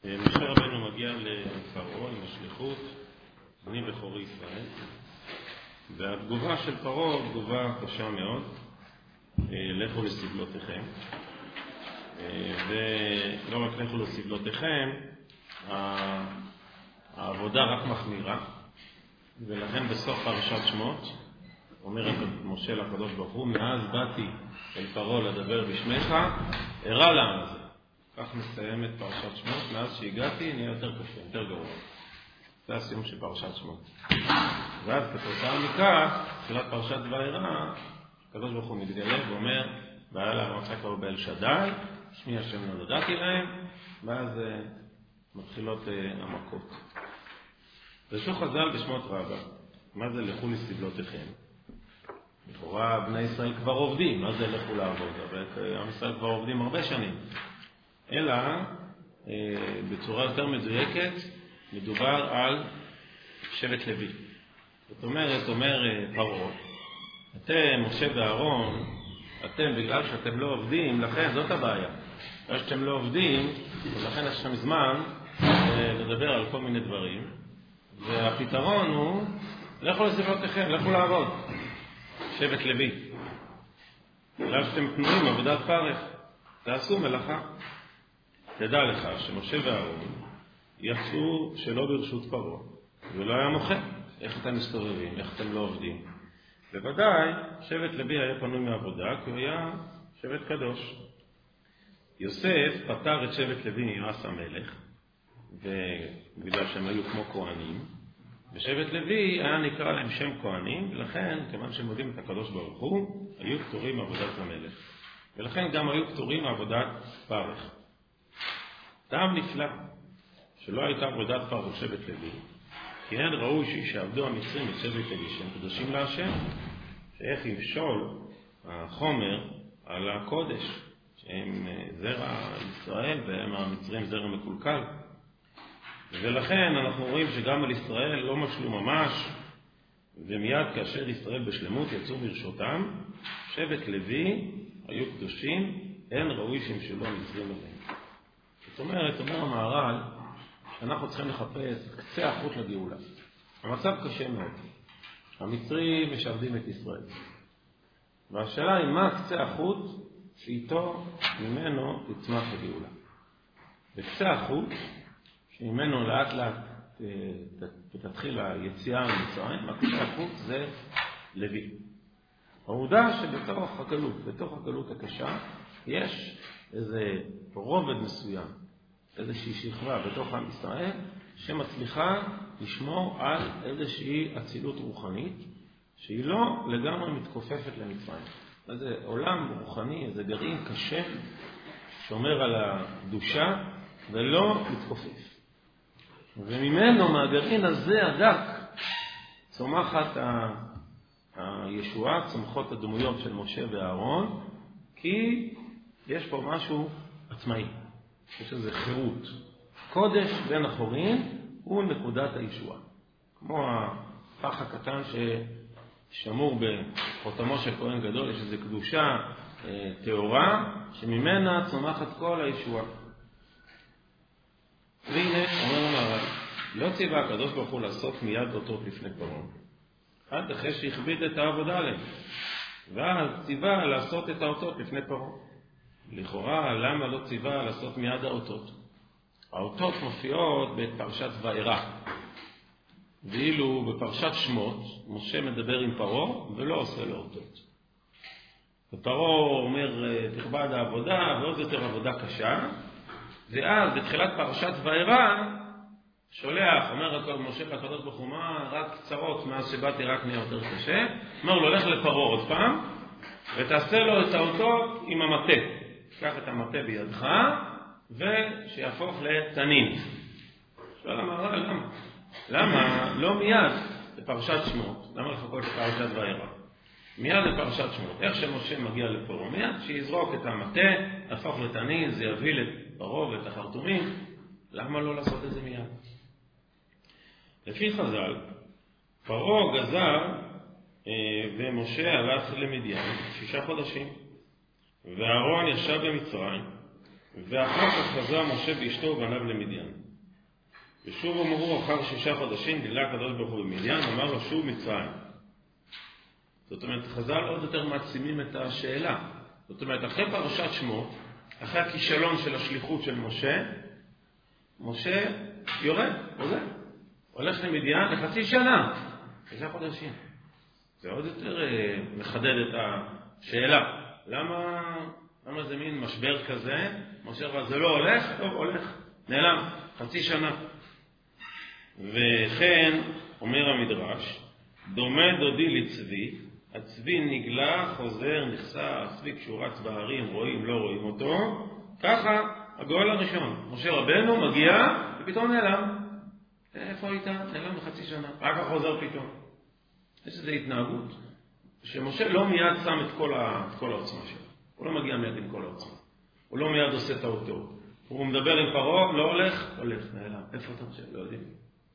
משה רבנו מגיע לפרעה עם השליחות, בני בכורי ישראל, והתגובה של פרעה תגובה קשה מאוד, לכו לסבלותיכם, ולא רק לכו לסבלותיכם, העבודה רק מחמירה, ולכן בסוף פרשת שמות אומרת משה לקדוש ברוך הוא, מאז באתי אל פרעה לדבר בשמך, הרע לעם הזה. כך מסיימת פרשת שמות, מאז שהגעתי נהיה יותר קשה, יותר גרוע. זה הסיום של פרשת שמות. ואז כתוצאה מכך, תחילת פרשת וארא, הקדוש ברוך הוא מתגלה ואומר, והיה לה רצה קראו באל שדי, שמי השם לא נודעתי להם, ואז מתחילות המכות. ושוב חז"ל בשמות רבה, מה זה לכו לסבלותיכם? לכאורה בני ישראל כבר עובדים, מה זה לכו לעבוד? אבל עם ישראל כבר עובדים הרבה שנים. אלא בצורה יותר מדויקת מדובר על שבט לוי. זאת אומרת, אומר פרעה, אתם, משה ואהרון, אתם בגלל שאתם לא עובדים, לכן זאת הבעיה. בגלל שאתם לא עובדים, ולכן יש לכם זמן לדבר על כל מיני דברים, והפתרון הוא, לכו לסבלותיכם, לכו לעבוד. שבט לוי. בגלל שאתם פנויים עבודת פרך, תעשו מלאכה. תדע לך שמשה ואהרון יצאו שלא ברשות פרעה, ולא היה מוכן. איך אתם מסתובבים, איך אתם לא עובדים. בוודאי, שבט לוי היה פנוי מעבודה, כי הוא היה שבט קדוש. יוסף פטר את שבט לוי מיואש המלך, ובגלל שהם היו כמו כהנים, ושבט לוי היה נקרא להם שם כהנים, ולכן, כיוון שהם יודעים את הקדוש ברוך הוא, היו פטורים מעבודת המלך. ולכן גם היו פטורים מעבודת פרך. טעם נפלא, שלא הייתה עבודת פרך שבט לוי, כי הן ראו שעבדו המצרים בשבט לוי, שהם קדושים להשם, שאיך ימשול החומר על הקודש, שהם זרע ישראל, והם המצרים זרע מקולקל. ולכן אנחנו רואים שגם על ישראל לא משלו ממש, ומיד כאשר ישראל בשלמות יצאו ברשותם, שבט לוי היו קדושים, הן ראוי שימשלו המצרים עליהם. זאת אומרת, אומר המהר"ל, שאנחנו צריכים לחפש את קצה החוט לגאולה. המצב קשה מאוד. המצרים משעבדים את ישראל. והשאלה היא מה קצה החוט שאיתו ממנו תצמח הגאולה. בקצה החוט, שממנו לאט לאט תתחיל היציאה ממצרים, הקצה החוט זה לוי. העובדה בתוך הגלות הקשה, יש איזה רובד מסוים, איזושהי שכבה בתוך עם ישראל, שמצליחה לשמור על איזושהי אצילות רוחנית, שהיא לא לגמרי מתכופפת למצרים. איזה עולם רוחני, איזה גרעין קשה, שומר על הקדושה ולא מתכופף. וממנו, מהגרעין הזה הדק, צומחת הישועה, צומחות הדמויות של משה ואהרון, כי יש פה משהו עצמאי, יש איזו חירות. קודש בין החורין הוא נקודת הישועה. כמו הפח הקטן ששמור בחותמו של כהן גדול, יש איזו קדושה תאורה, שממנה צומחת כל הישועה. והנה, אומר המהר"ל, לא ציווה הקדוש ברוך הוא לעשות מיד אותות לפני פרעה, עד אחרי שהכביד את העבודה עליהם, ואז ציווה לעשות את האותות לפני פרעה. לכאורה, למה לא ציווה לעשות מיד האותות? האותות מופיעות בפרשת וארא, ואילו בפרשת שמות, משה מדבר עם פרעה ולא עושה לו אותות. ופרעה אומר, תכבד העבודה, ועוד יותר עבודה קשה, ואז בתחילת פרשת וארא, שולח, אומר משה לקדוש ברוך הוא, מה, רק קצרות, מאז שבאתי רק נהיה יותר קשה, אומר לו, לך לפרעה עוד פעם, ותעשה לו את האותות עם המטה. קח את המטה בידך, ושיהפוך לתנין. שואל המהר"ל, למה? למה לא מיד לפרשת שמות? למה לחכות לפרשת וארא? מיד לפרשת שמות. איך שמשה מגיע לפרעה? מיד שיזרוק את המטה, יהפוך לתנין, זה יביא לפרעה ואת החרטומים. למה לא לעשות את זה מיד? לפי חז"ל, פרעה גזר ומשה הלך למדיין 6 חודשים. ואהרון ישב במצרים ואחר כך חזר משה ואשתו ובניו למדיין. ושוב אמרו אחר 6 חודשים גילה הקדוש ברוך הוא במדיין, אמר לו שוב מצרים. זאת אומרת, חז"ל עוד יותר מעצימים את השאלה. זאת אומרת, אחרי פרשת שמות, אחרי הכישלון של השליחות של משה יורד, הולך למדיין לחצי שנה, 6 חודשים. זה עוד יותר מחדד את השאלה. למה זה מין משבר כזה? משה רב, זה לא הולך? טוב, הולך, נעלם, חצי שנה. וכן, אומר המדרש, דומה דודי לצבי, הצבי נגלה, חוזר, נחסר, הצבי כשהוא רץ בהרים, רואים, לא רואים אותו, ככה הגואל הראשון, משה רבנו מגיע ופתאום נעלם. איפה היית? נעלם לחצי שנה, רק החוזר פתאום. יש איזו התנהגות שמשה לא מיד שם את כל העוצמה שלו. הוא לא מגיע מיד עם כל העוצמה. הוא לא מיד עושה טעותו. הוא מדבר עם פרעה, לא הולך, נעלם. איפה אתה חושב? לא יודעים.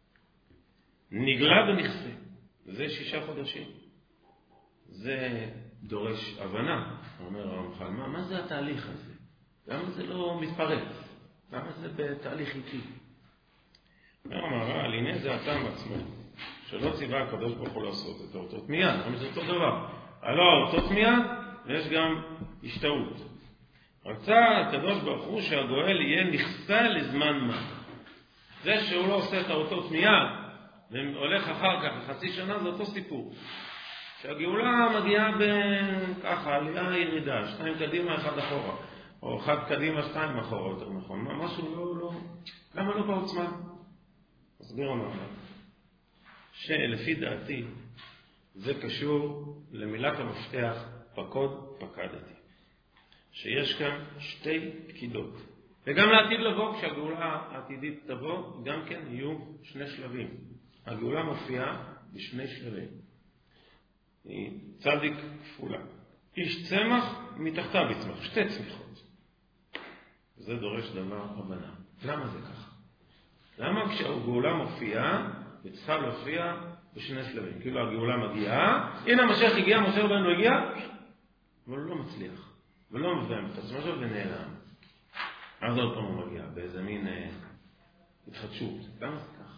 נגלה ונכסה. זה 6 חודשים. זה דורש הבנה. אומר הרמח"ל, מה זה התהליך הזה? למה זה לא מתפרץ? למה זה בתהליך איטי? אומר המהר"ל, הנה זה הטעם עצמו, שלא ציווה הקדוש ברוך הוא לעשות את האותות מיד. אבל זה אותו דבר. הלא האותות מיד, ויש גם השתאות. רצה הקדוש ברוך הוא שהגואל יהיה נכסה לזמן מה. זה שהוא לא עושה את האותות מיד, והולך אחר כך לחצי שנה, זה אותו סיפור. שהגאולה מגיעה ככה, עלייה ירידה, 2 קדימה, 1 אחורה. או 1 קדימה, 2 אחורה, יותר נכון. משהו לא... למה לא בעוצמה? מסביר המהר"ל. שלפי דעתי, זה קשור למילת המפתח פקוד פקדתי. שיש כאן 2 פקידות. וגם לעתיד לבוא, כשהגאולה העתידית תבוא, גם כן יהיו 2 שלבים. הגאולה מופיעה ב2 שלבים. היא צדיק כפולה. איש צמח, מתחתיו יצמח. 2 צמיחות. זה דורש דבר הבנה. למה זה ככה? למה כשהגאולה מופיעה, היא צריכה להופיע ב2 שלבים? כאילו הגאולה מגיעה, הנה המשיח הגיע, משה רבנו הגיע, אבל הוא לא מצליח. ולא מביים את עצמו שלו ונעלם. אז עוד פעם הוא מגיע, באיזה מין התחדשות. למה זה ככה?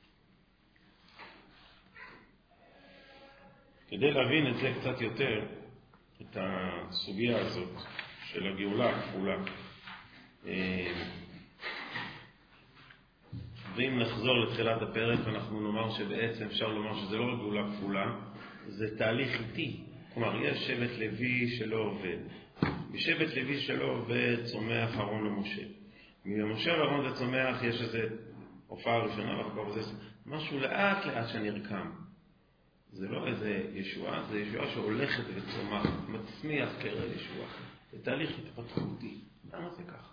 כדי להבין את זה קצת יותר, את הסוגיה הזאת של הגאולה הכפולה, ואם נחזור לתחילת הפרק, אנחנו נאמר שבעצם אפשר לומר שזה לא גאולה כפולה, זה תהליך איטי. כלומר, יש שבט לוי שלא עובד. בשבט לוי שלא עובד צומח אהרון למשה. ממשה ואהרון וצומח יש איזו הופעה ראשונה, ואחר כך זה משהו לאט לאט שנרקם. זה לא איזה ישועה, זה ישועה שהולכת וצומחת, מצמיח קרע ישועה. זה תהליך התפתחותי. למה זה ככה?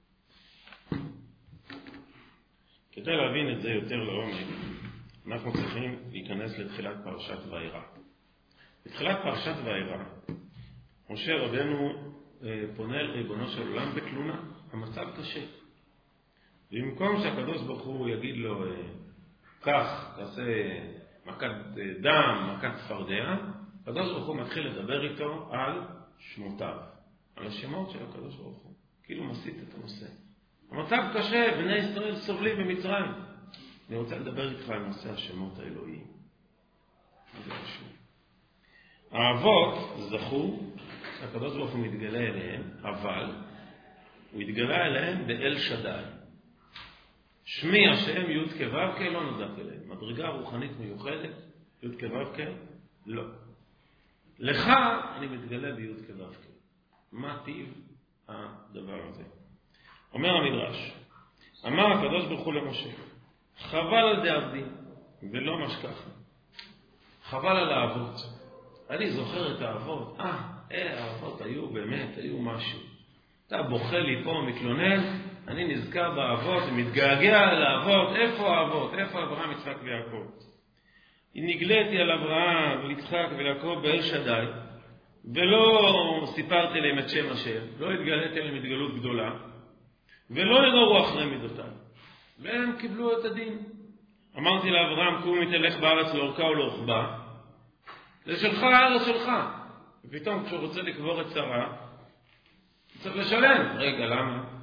כדי להבין את זה יותר לעומק, אנחנו צריכים להיכנס לתחילת פרשת וירא. בתחילת פרשת וירא, משה רבנו פונה אל ריבונו של עולם בתלונה. המצב קשה. במקום שהקדוש ברוך הוא יגיד לו, כך, תעשה מכת דם, מכת צפרדע, הקדוש ברוך הוא מתחיל לדבר איתו על שמותיו, על השמות של הקדוש ברוך הוא. כאילו מסיט את הנושא. המצב קשה, בני ישראל סובלים במצרים. אני רוצה לדבר איתך על נושא השמות האלוהיים. זה חשוב. האבות זכו שהקדוש ברוך הוא מתגלה אליהם, אבל הוא התגלה אליהם באל שדאי. שמי השם י' כו' כ' לא נודע אליהם. מדרגה רוחנית מיוחדת, י' כו' כ' לא. לך אני מתגלה בי' כו' כ'. מה טיב הדבר הזה? אומר המדרש, אמר הקדוש ברוך הוא למשה, חבל על דעבדי ולא משכח. חבל על האבות. אני זוכר את האבות. האבות היו באמת, היו משהו. אתה בוכה לי פה, מתלונן, אני נזכר באבות ומתגעגע על האבות. איפה האבות? איפה אברהם, יצחק ויעקב? נגליתי על אברהם ויצחק ויעקב באל שדאי, ולא סיפרתי להם את שם השם, לא התגליתי להם התגלות גדולה, ולא יראו אחרי מידותיי. והם קיבלו את הדין. אמרתי לאברהם, קום מתהלך בארץ לאורכה ולרוחבה, זה שלך, הארץ שלך. ופתאום כשהוא רוצה לקבור את שרה, צריך לשלם. רגע, למה?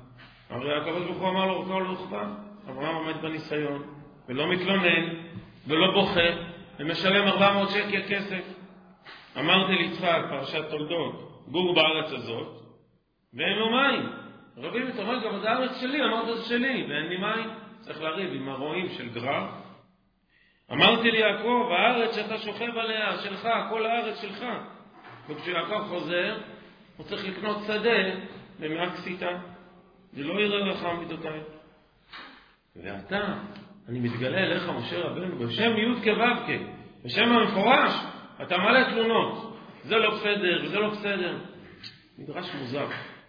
הרי הקדוש ברוך הוא אמר לו כל רוחבה, אברהם עומד בניסיון, ולא מתלונן, ולא בוכה, ומשלם 400 שקל כסף. אמרתי ליצחק, פרשת תולדות, גור בארץ הזאת, ואין לו מים. רבים את אומר, גם זה הארץ שלי, אמרת זה שלי, ואין לי מים. צריך לריב עם הרועים של גרר. אמרתי ליעקב, הארץ שאתה שוכב עליה, שלך, כל הארץ שלך. וכשיעקב חוזר, הוא צריך לקנות שדה במאה כסיתה. זה לא יראה לך מידותיי. ואתה, אני מתגלה אליך, משה רבנו, בשם י' כו' בשם המפורש, אתה מלא תלונות. זה לא בסדר, וזה לא בסדר. מדרש מוזר.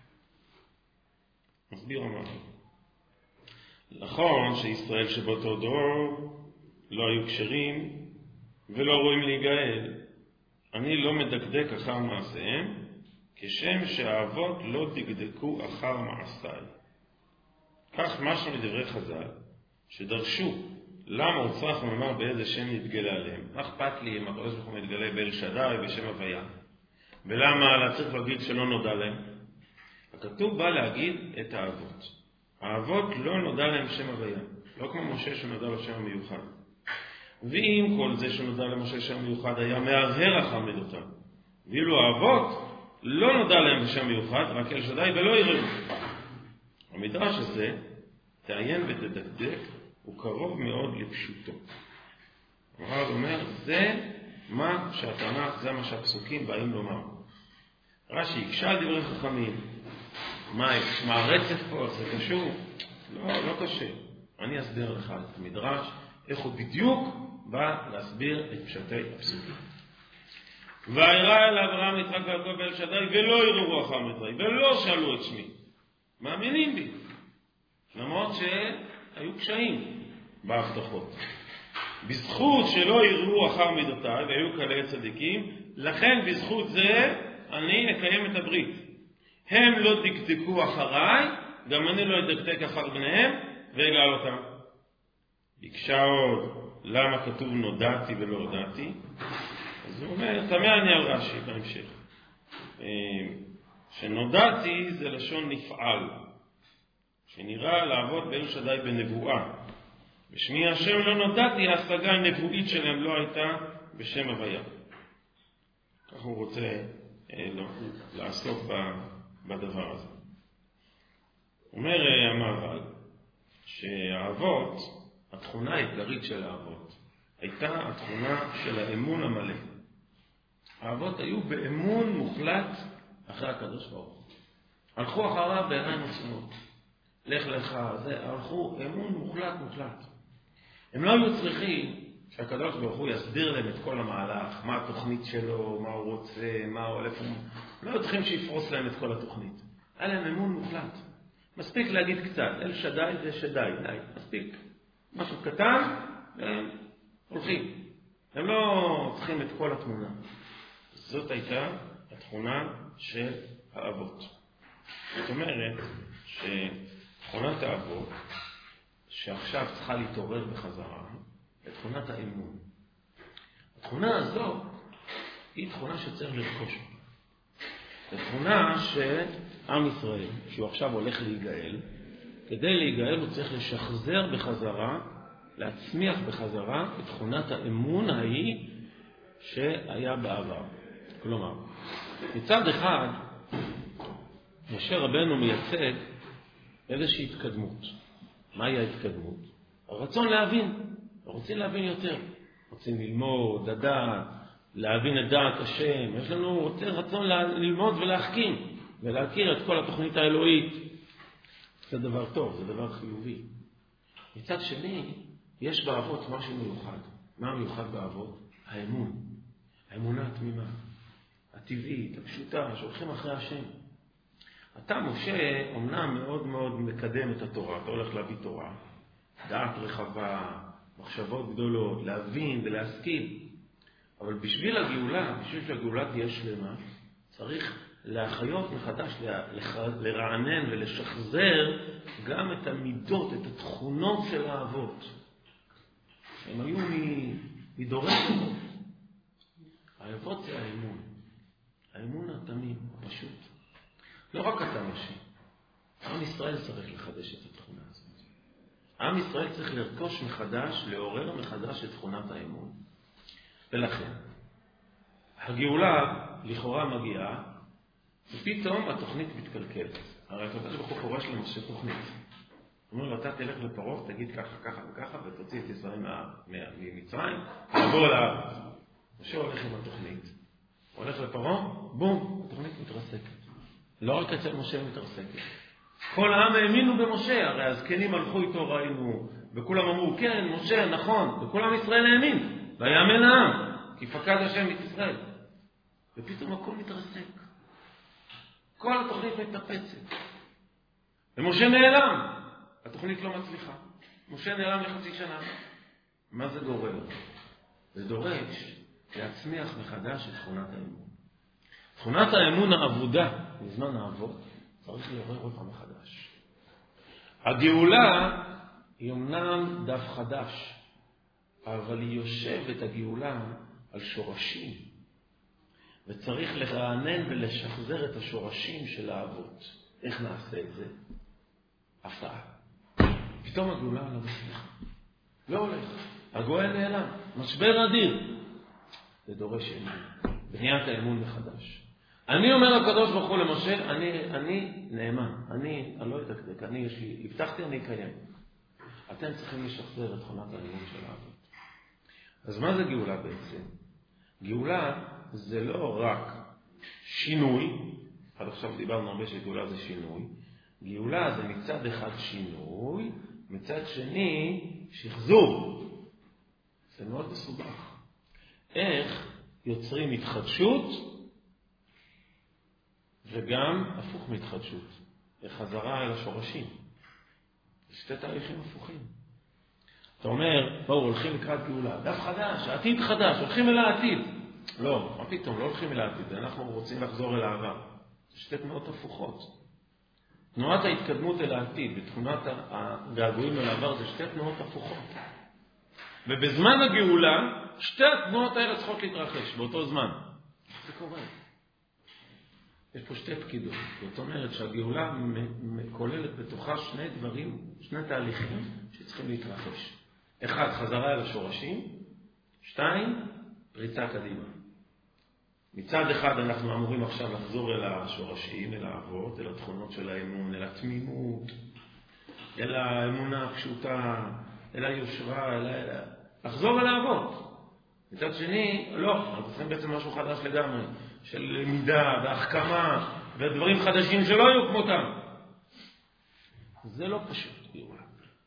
מסביר אמר. נכון שישראל שבאותו דור לא היו קשרים ולא רואים להיגאל. אני לא מדקדק אחר מעשיהם, כשם שהאבות לא דקדקו אחר מעשיי. כך משהו מדברי חז"ל, שדרשו למה הוא צריך לומר באיזה שם נתגלה עליהם. מה אכפת לי אם הקדוש ברוך הוא מתגלה באל שדי בשם הוויה? ולמה צריך להגיד שלא נודע להם? הכתוב בא להגיד את האבות. האבות לא נודע להם שם הוויה, לא כמו משה שנודע לו שם המיוחד. ואם כל זה שנודע למשה שם מיוחד היה מהרהר אחר מידותיו, ואילו האבות לא נודע להם בשם מיוחד, רק אל שדי ולא יראו. המדרש הזה, תעיין ותדקדק, הוא קרוב מאוד לפשוטו. הרב אומר, זה מה שהתנ"ך, זה מה שהפסוקים באים לומר. רש"י יקשה על דברי חכמים. מה הרצף פה? זה קשור? לא קשה. אני אסביר לך את המדרש, איך הוא בדיוק בא להסביר את פשטי הפסוקים. וירא אל אברהם יצחק ויעקב ואל שדי ולא יראו אחר מידותיי ולא שאלו את שמי. מאמינים בי. למרות שהיו קשיים בהבטחות. בזכות שלא יראו אחר מידותיי והיו כאלה צדיקים, לכן בזכות זה אני אקיים את הברית. הם לא דקדקו אחריי, גם אני לא אדקדק אחר בניהם, ואגאל אותם. ביקשה עוד, למה כתוב נודעתי ולא הודעתי? אז הוא אומר, תמה אני על רש"י בהמשך. שנודעתי זה לשון נפעל, שנראה לעבוד באל שדי בנבואה. בשמי השם לא נודעתי, ההשגה הנבואית שלהם לא הייתה בשם הוויה. כך הוא רוצה לעסוק בדבר הזה. אומר המהר"ל שהאבות, התכונה העיקרית של האבות הייתה התכונה של האמון המלא. האבות היו באמון מוחלט אחרי הקדוש ברוך הוא. הלכו אחריו בעיניים עצומות. לך לך, הלכו אמון מוחלט. הם לא היו צריכים שהקדוש ברוך הוא יסביר להם את כל המהלך, מה התוכנית שלו, מה הוא רוצה, מה הוא הולך. לא היו צריכים שיפרוס להם את כל התוכנית. היה להם אמון מוחלט. מספיק להגיד קצת, אל שדי זה שדי, די, מספיק. משהו קטן, והם הולכים. הם לא צריכים את כל התמונה. זאת הייתה התכונה של האבות. זאת אומרת שתכונת האבות, שעכשיו צריכה להתעורר בחזרה, היא תכונת האמון. התכונה הזו היא תכונה שצריך לרכוש. זו תכונה שעם ישראל, שהוא עכשיו הולך להיגאל, כדי להיגאל הוא צריך לשחזר בחזרה, להצמיח בחזרה את תכונת האמון ההיא שהיה בעבר. כלומר, מצד אחד, משה רבנו מייצג איזושהי התקדמות. מהי ההתקדמות? הרצון להבין. רוצים להבין יותר. רוצים ללמוד, לדעת, להבין את דעת השם. יש לנו רצון ללמוד ולהחכים, ולהכיר את כל התוכנית האלוהית. זה דבר טוב, זה דבר חיובי. מצד שני, יש באבות משהו מיוחד. מה המיוחד באבות? האמון. האמונה התמימה. הטבעית, הפשוטה, שהולכים אחרי השם. אתה, משה, אומנם מאוד מאוד מקדם את התורה. אתה הולך להביא תורה. דעת רחבה, מחשבות גדולות, להבין ולהשכיל. אבל בשביל הגאולה, בשביל שהגאולה תהיה שלמה, צריך להחיות מחדש, לרענן ולשחזר גם את המידות, את התכונות של האבות. הם היו מדורי דורות. האבות זה האמון. האמון התמים, פשוט. לא רק אתה, משה. עם ישראל צריך לחדש את התכונה הזאת. עם ישראל צריך לרכוש מחדש, לעורר מחדש את תכונת האמון. ולכן, הגאולה לכאורה מגיעה, ופתאום התוכנית מתקלקלת. הרי הקדוש ברוך הוא פורש למשה תוכנית. אומר לו, אתה תלך לפרעה, תגיד ככה, ככה וככה, ותוציא את ישראל ממצרים, תעבור לארץ. משה הולך עם התוכנית. הוא הולך לפרעה, בום, התוכנית מתרסקת. לא רק אצל משה מתרסקת. כל העם האמינו במשה, הרי הזקנים הלכו איתו, ראינו, וכולם אמרו, כן, משה, נכון, וכל עם ישראל האמין, ויאמן העם, כי פקד השם את ישראל. ופתאום הכל מתרסק. כל התוכנית מתנפצת. ומשה נעלם. התוכנית לא מצליחה. משה נעלם לחצי שנה. מה זה גורר? זה דורש להצמיח מחדש את תכונת האמון. תכונת האמון העבודה מזמן האבות צריך לעורר אותה מחדש. הגאולה היא אמנם דף חדש, אבל היא יושבת הגאולה על שורשים. וצריך לרענן ולשחזר את השורשים של האבות. איך נעשה את זה? הפתעה. פתאום הגאולה לא מצליחה. לא הולך. הגואל נעלם. משבר אדיר. זה דורש אמון. בניית האמון מחדש. אני אומר לקדוש ברוך הוא למשה, אני נאמן. אני לא אתקדק. הבטחתי, אני אקיים. אתם צריכים לשחזר את תכונת האמון של האבות. אז מה זה גאולה בעצם? גאולה זה לא רק שינוי, עד עכשיו דיברנו הרבה שגאולה זה שינוי, גאולה זה מצד אחד שינוי, מצד שני שחזור. זה מאוד מסובך. איך יוצרים התחדשות וגם הפוך מתחדשות, חזרה אל השורשים. זה שתי תהליכים הפוכים. אתה אומר, בואו, הולכים לקראת גאולה, דף חדש, עתיד חדש, הולכים אל העתיד. לא, מה פתאום, לא הולכים אל העתיד, אנחנו רוצים לחזור אל העבר. זה שתי תנועות הפוכות. תנועת ההתקדמות אל העתיד ותנועת הגעגועים אל העבר זה שתי תנועות הפוכות. ובזמן הגאולה, שתי התנועות האלה צריכות להתרחש באותו זמן. זה קורה. יש פה שתי פקידות. זאת אומרת שהגאולה כוללת בתוכה שני דברים, שני תהליכים שצריכים להתרחש. אחד, חזרה אל השורשים. שתיים, פריצה קדימה. מצד אחד אנחנו אמורים עכשיו לחזור אל השורשים, אל האבות, אל התכונות של האמון, אל התמימות, אל האמונה הפשוטה, אל היושרה, לחזור אל האבות. מצד שני, לא, אנחנו צריכים בעצם משהו חדש לגמרי, של למידה והחכמה ודברים חדשים שלא היו כמותם. זה לא פשוט, גאולה.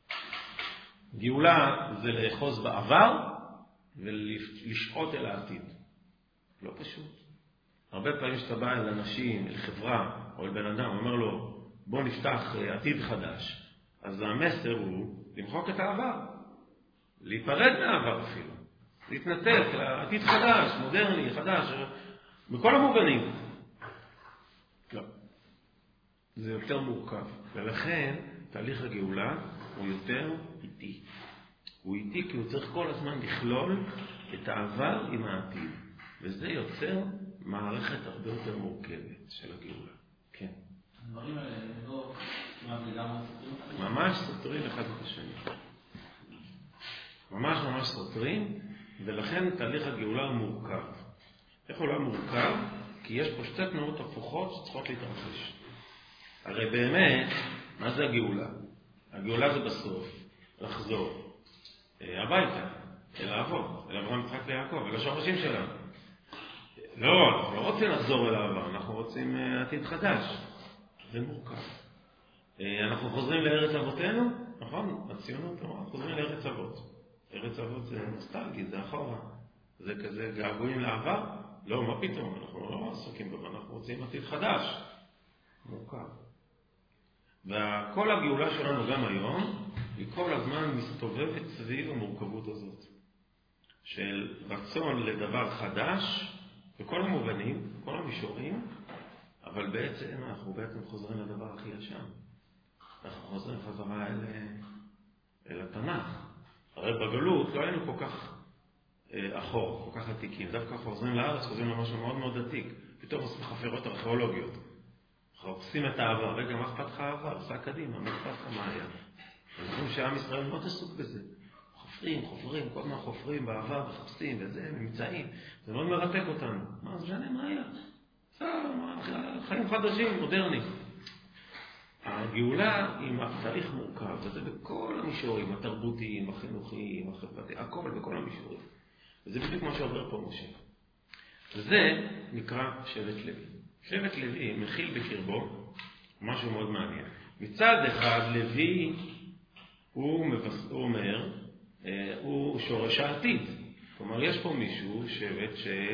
גאולה זה לאחוז בעבר ולשעות אל העתיד. לא פשוט. הרבה פעמים שאתה בא אל אנשים, אל חברה או אל בן אדם, הוא אומר לו, בוא נפתח עתיד חדש. אז המסר הוא למחוק את העבר. להיפרד מהעבר אפילו. להתנתק לעתיד חדש, מודרני, חדש, בכל המובנים. לא. זה יותר מורכב. ולכן תהליך הגאולה הוא יותר איטי. הוא איטי כי הוא צריך כל הזמן לכלול את העבר עם העתיד. וזה יוצר מערכת הרבה יותר מורכבת של הגאולה. כן. הדברים האלה לא לגמרי סותרים? ממש סותרים אחד את השני. ממש סותרים, ולכן תהליך הגאולה הוא מורכב. איך הוא לא מורכב? כי יש פה שתי תנועות הפוכות שצריכות להתרחש. הרי באמת, מה זה הגאולה? הגאולה זה בסוף לחזור הביתה, אל האבות, אל אברהם יצחק ויעקב, אל השורשים שלנו. לא, אנחנו לא רוצים לחזור אל העבר, אנחנו רוצים עתיד חדש. זה מורכב. אנחנו חוזרים לארץ אבותינו, נכון? הציונות, אנחנו חוזרים לארץ אבות. ארץ אבות זה נוסטלגי, זה אחורה. זה כזה געגועים לעבר? לא, מה פתאום? אנחנו לא עסוקים במה, אנחנו רוצים עתיד חדש. מורכב. וכל הגאולה שלנו גם היום, היא כל הזמן מסתובבת סביב המורכבות הזאת. של רצון לדבר חדש, בכל המובנים, בכל המישורים, אבל בעצם אנחנו חוזרים לדבר הכי ישן. אנחנו חוזרים חזרה אל התנ"ך. הרי בגלות לא היינו כל כך אחור, כל כך עתיקים. דווקא חוזרים לארץ, חוזרים למשהו מאוד מאוד עתיק. פתאום עושים חפירות ארכיאולוגיות. חופשים את העבר. רגע, מה אכפת לך העבר? עושה קדימה, מה אכפת לך מה היה? אנחנו שעם ישראל מאוד עסוק בזה. חופרים, כל הזמן חופרים בעבר וחפשים וזה, ממצאים. זה מאוד מרתק אותנו. מה זה משנה מה היה? חיים חדשים, מודרניים. הגאולה היא תהליך מורכב, וזה בכל המישורים, התרבותיים, החינוכיים, החברתיים, הכל בכל המישורים. וזה בדיוק מה שעובר פה משה. וזה נקרא שבט לוי. שבט לוי מכיל בקרבו משהו מאוד מעניין. מצד אחד לוי הוא אומר, הוא שורש העתיד. כלומר, יש פה מישהו, שבט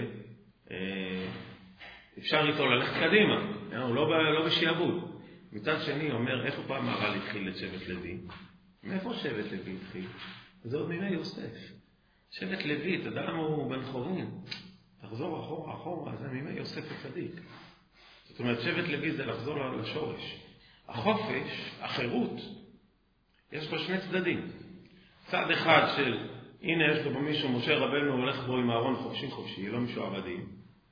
שאפשר איתו ללכת קדימה, הוא לא בשעבוד. מצד שני אומר, איפה פעם הר"ל התחיל את שבט לוי? מאיפה שבט לוי התחיל? זה עוד מימי יוסף. שבט לוי, אתה יודע למה הוא בן חורין? תחזור אחורה, זה מימי יוסף הצדיק. זאת אומרת, שבט לוי זה לחזור לשורש. החופש, החירות, יש בו שני צדדים. צד אחד של, הנה יש לו במישהו, משה רבנו הולך בו עם אהרון חופשי, לא משועבדים.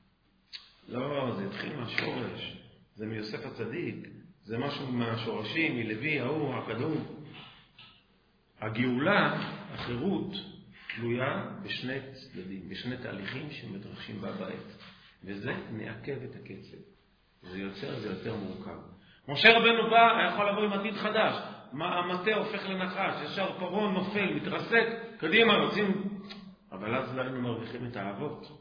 לא, זה התחיל מהשורש. זה מיוסף הצדיק. זה משהו מהשורשים, מלוי, ההוא, הקדום. הגאולה, החירות, תלויה בשני צדדים, בשני תהליכים שמתרחשים בה בעת. וזה מעכב את הקצב. זה יותר מורכב. משה רבנו בא, יכול לבוא עם עתיד חדש. המטה הופך לנחש, ישר פרעה נופל, מתרסק, קדימה, רוצים... אבל אז לא היינו מרוויחים את האבות.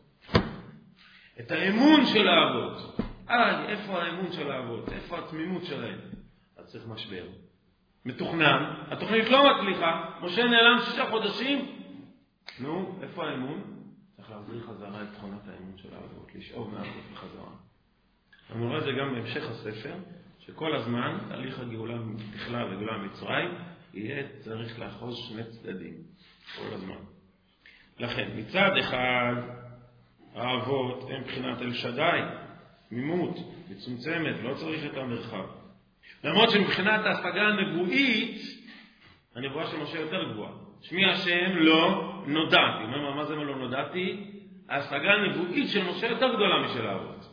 את האמון של האבות. איפה האמון של האבות? איפה התמימות שלהם? אז צריך משבר. מתוכנן, התוכנית לא מצליחה, משה נעלם 6 חודשים. נו, איפה האמון? צריך להחזיר חזרה את תכונת האמון של האבות, לשאוב מהאבות בחזרה. אני רואה את זה גם בהמשך הספר, שכל הזמן, תהליך הגאולה בכלל וגאולה מצרים, יהיה צריך לאחוז שני צדדים. כל הזמן. לכן, מצד אחד, האבות הם מבחינת אל שדי, מימות, מצומצמת, לא צריך את המרחב. למרות שמבחינת ההשגה הנבואית, הנבואה של משה יותר גבוהה. שמי השם לא נודעתי. מה זה לא נודעתי? ההשגה הנבואית של משה יותר גדולה משל האבות.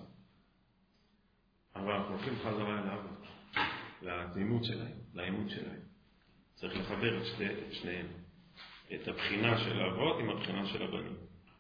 אבל אנחנו הולכים חזרה אל האבות, לתמימות שלהם, לאמון שלהם. צריך לחבר את שניהם. את הבחינה של האבות עם הבחינה של הבנים.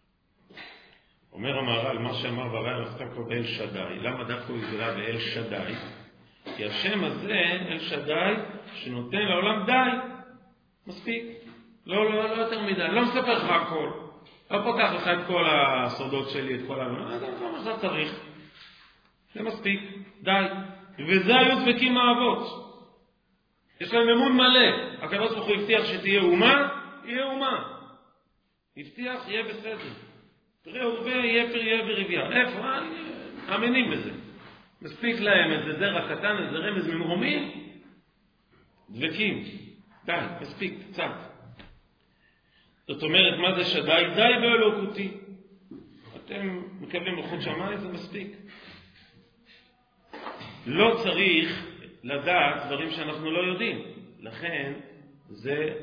אומר המהר"ל, מה שאמר והר"ל עסקה פה באל שדי. למה דווקא הוא התגלה באל שדי? כי השם הזה, אל שדי, שנותן לעולם די. מספיק. לא יותר מדי. אני לא מספר לך הכל. לא פותח לך את כל הסודות שלי, את כל העולם. זה מה שאתה צריך. זה מספיק. די. וזה היו דבקים האבות. יש להם אמון מלא. הקדוש ברוך הוא הבטיח שתהיה אומה, יהיה אומה. הבטיח, יהיה בסדר. פרי ורבה, יהיה פריה ורבייה. איפה? מאמינים בזה. מספיק להם איזה זרע קטן, איזה רמז ממרומים. דבקים. די, מספיק, קצת. זאת אומרת, מה זה שדי? די באלוקותי. אתם מקבלים מלכות שמיים, זה מספיק. לא צריך לדעת דברים שאנחנו לא יודעים. לכן, זה...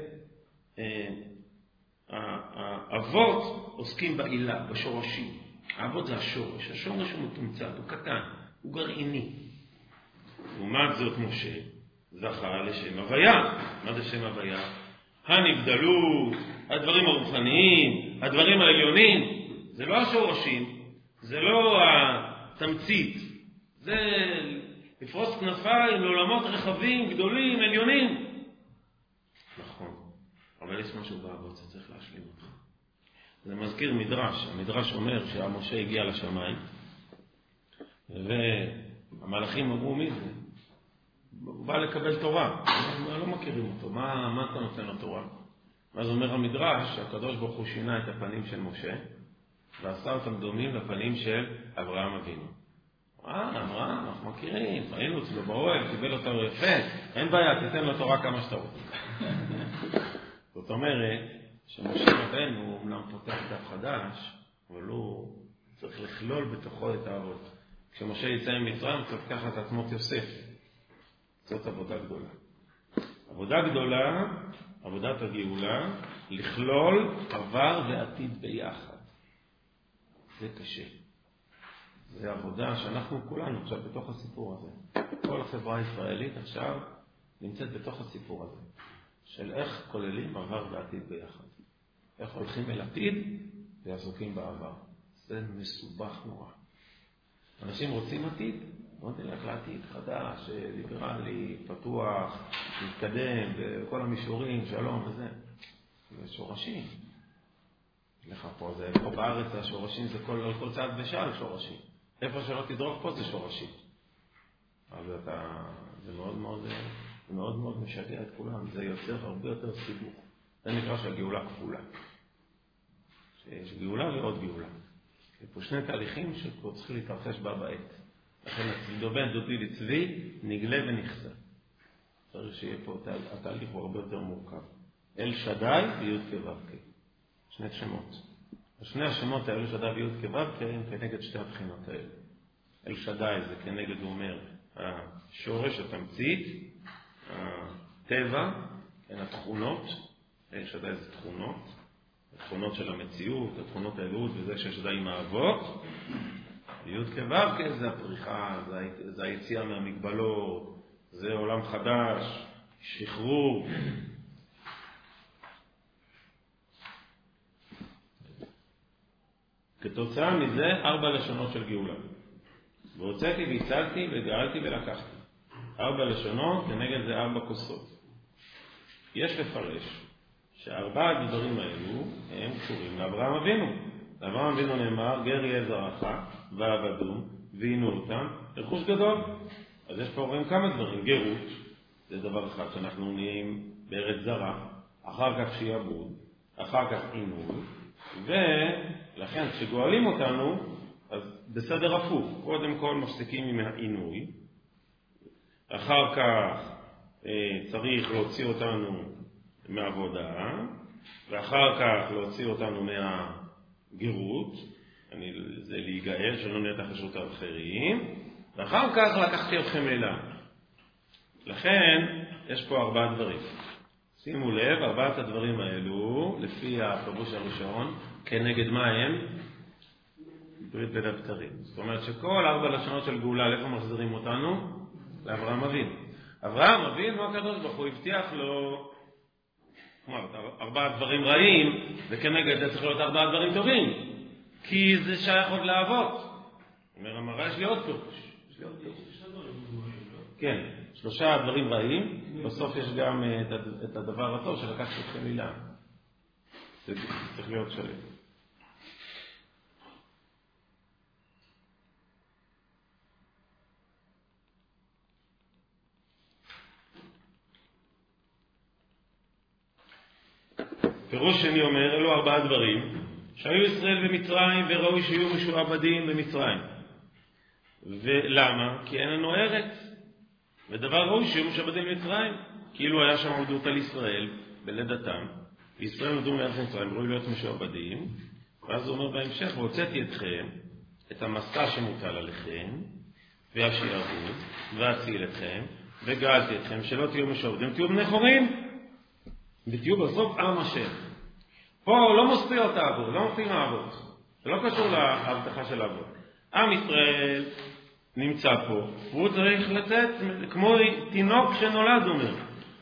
האבות עוסקים בעילה, בשורשים. האבות זה השורש. השורש הוא מתומצת, הוא קטן, הוא גרעיני. לעומת זאת משה זכה לשם הוויה. מה זה שם הוויה? הנבדלות, הדברים הרוחניים, הדברים העליונים. זה לא השורשים, זה לא התמצית. זה לפרוס כנפיים לעולמות רחבים, גדולים, עליונים. נכון. אבל יש משהו באבות שצריך להשלים אותך. זה מזכיר מדרש. המדרש אומר שהמשה הגיע לשמיים, והמלאכים אמרו מי זה? הוא בא לקבל תורה. לא מכירים אותו. מה אתה נותן לו תורה? אז אומר המדרש שהקדוש ברוך הוא שינה את הפנים של משה, ועשה אותם דומים לפנים של אברהם אבינו. אברהם, אנחנו מכירים, היינו אצלו באוהל, קיבל אותו יפה, אין בעיה, תיתן לו תורה כמה שאתה רוצה. זאת אומרת, שמשה רבנו אומנם פותח דף חדש, אבל הוא צריך לכלול בתוכו את האבות. כשמשה יצא ממצרים, צריך לקחת את עצמו יוסף. זאת עבודה גדולה. עבודה גדולה, עבודת הגאולה, לכלול עבר ועתיד ביחד. זה קשה. זה עבודה שאנחנו כולנו עכשיו בתוך הסיפור הזה. כל החברה הישראלית עכשיו נמצאת בתוך הסיפור הזה, של איך כוללים עבר ועתיד ביחד. איך הולכים אל עתיד ועסוקים בעבר. זה מסובך נורא. אנשים רוצים עתיד, בוא נלך לעתיד חדש, ליברלי, פתוח, מתקדם, בכל המישורים, שלום וזה. זה שורשים. לך פה, פה בארץ השורשים זה כל צעד בשעה שורשים. איפה שלא תדרוך פה זה שורשים. אז זה מאוד מאוד משגע את כולם. זה יוצר הרבה יותר סיבוך. זה נקרא שהגאולה כפולה. שיש גאולה ועוד גאולה. יש פה שני תהליכים שכבר צריכים להתרחש בה בעת. לכן בין דודי לצבי נגלה ונחסה. צריך שיהיה פה, התהליך הוא הרבה יותר מורכב. אל שדי ויוד כבבקי. שני שמות. שני השמות האלו שדי ויוד כבבקי הם כנגד שתי הבחינות האלה. אל שדי זה כנגד, הוא אומר, השורש, התמצית, הטבע, התכונות. אל שדי זה תכונות. התכונות של המציאות, התכונות האלוהות, וזה ששדי עם האבות. ויוד כבבקי זה הפריחה, זה היציאה מהמגבלות, זה עולם חדש, שחרור. כתוצאה מזה 4 לשונות של גאולה. והוצאתי והצלתי וגאלתי ולקחתי. 4 לשונות, כנגד זה 4 כוסות. יש לפרש ש4 הדברים האלו הם קשורים לאברהם אבינו. לאברהם אבינו נאמר, גר יהיה זרעך ועבדום ועינו אותם רכוש גדול. אז יש פה רואים כמה דברים. גרות זה דבר אחד, שאנחנו נהיים בארץ זרה, אחר כך שיעבוד, אחר כך עינוי, ולכן כשגואלים אותנו אז בסדר הפוך. קודם כל מפסיקים עם העינוי, אחר כך צריך להוציא אותנו מעבודה, ואחר כך להוציא אותנו מהגרות, זה להיגאל, שלא נהיה תחת רשות האחרים, ואחר כך לקחתי אתכם אליו. לכן יש פה 4 דברים. שימו לב, 4 הדברים האלו, לפי הפירוש הראשון, כנגד מה הם? ברית בין הבתרים. זאת אומרת שכל 4 לשונות של גאולה, איפה מחזירים אותנו? לאברהם אבינו. אברהם אבינו, הקדוש ברוך הוא הבטיח לו, כלומר, 4 דברים רעים, וכנגד זה צריך להיות 4 דברים טובים. כי זה שייך עוד לאבות. אומר המראה, יש לי עוד פירוש. כן, 3 דברים רעים, בסוף יש גם את הדבר הטוב שלקחת אתכם מילה. זה צריך להיות שלם. פירוש שני אומר, אלו 4 דברים שהיו ישראל במצרים וראוי שיהיו משועבדים במצרים. ולמה? כי אין לנו ארץ. ודבר ראוי שיהיו משועבדים במצרים. כאילו היה שם עבדות על ישראל בלידתם. ישראל נדעו מארץ מצרים, ראוי להיות משועבדים. ואז הוא אומר בהמשך, והוצאתי אתכם, את המסע שמוטל עליכם, והשיעבוד, ואציל אתכם, וגאלתי אתכם, שלא תהיו משועבדים, תהיו בני חורים. ותהיו בסוף עם השם. פה לא מופיע אותה אבות, לא מופיע האבות. זה לא קשור להבטחה של האבות. עם ישראל נמצא פה, והוא צריך לצאת כמו תינוק שנולד, אומר.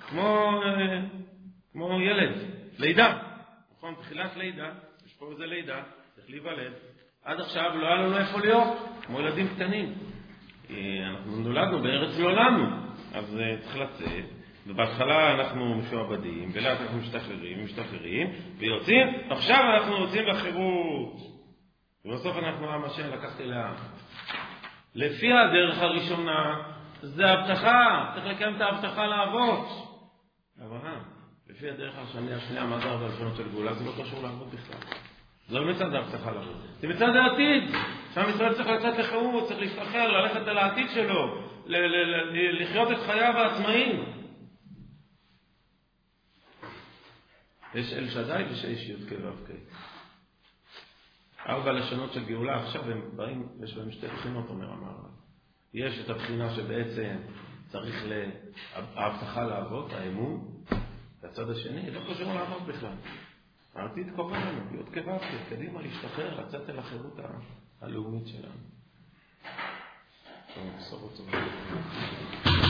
כמו ילד, לידה. נכון, תחילת לידה, יש פה איזה לידה, צריך להיוולד. עד עכשיו לא היה לנו איפה להיות, כמו ילדים קטנים. אנחנו נולדנו בארץ לא לנו, אז צריך לצאת. ובהתחלה אנחנו משועבדים, ולאט אנחנו משתחררים, ויוצאים, עכשיו אנחנו יוצאים לחירות. ובסוף אנחנו עם השם לקחתי לעם. לפי הדרך הראשונה, זה הבטחה, צריך לקיים את ההבטחה לאבות. אברהם, לפי הדרך השנייה, מה זה 4 לשונות של גאולה? זה לא קשור לאבות בכלל. זה לא מצד ההבטחה לאבות. זה מצד העתיד. שם ישראל צריך לצאת לחירות, צריך להשתחרר, ללכת על העתיד שלו, לחיות את חייו העצמאיים. יש אל שדי ושיש יוד כבבקי. 4 לשונות של גאולה עכשיו הם באים, יש בהם 2 בחינות, אומר המהר"ל. יש את הבחינה שבעצם צריך ההבטחה לאבות, האמון, והצד השני לא קשור לאבות בכלל. העתיד קורא לנו, יוד כבבקי, קדימה להשתחרר, לצאת אל החירות הלאומית שלנו. בשורות טובות.